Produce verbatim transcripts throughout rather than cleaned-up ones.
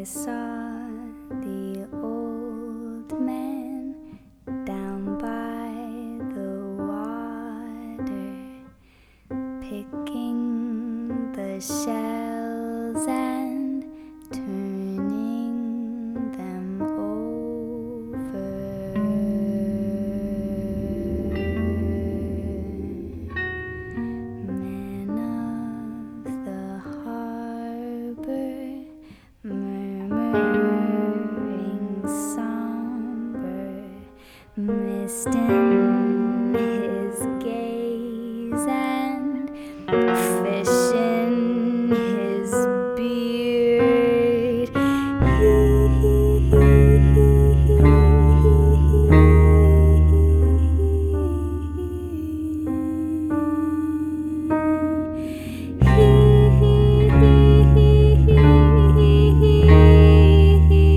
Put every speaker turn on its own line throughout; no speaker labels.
saw the old man down by the water, picking the shells and turning them over. Men of the harbor, murmuring somber, mist in his gaze and fish in his beard.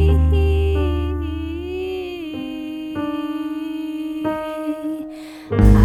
I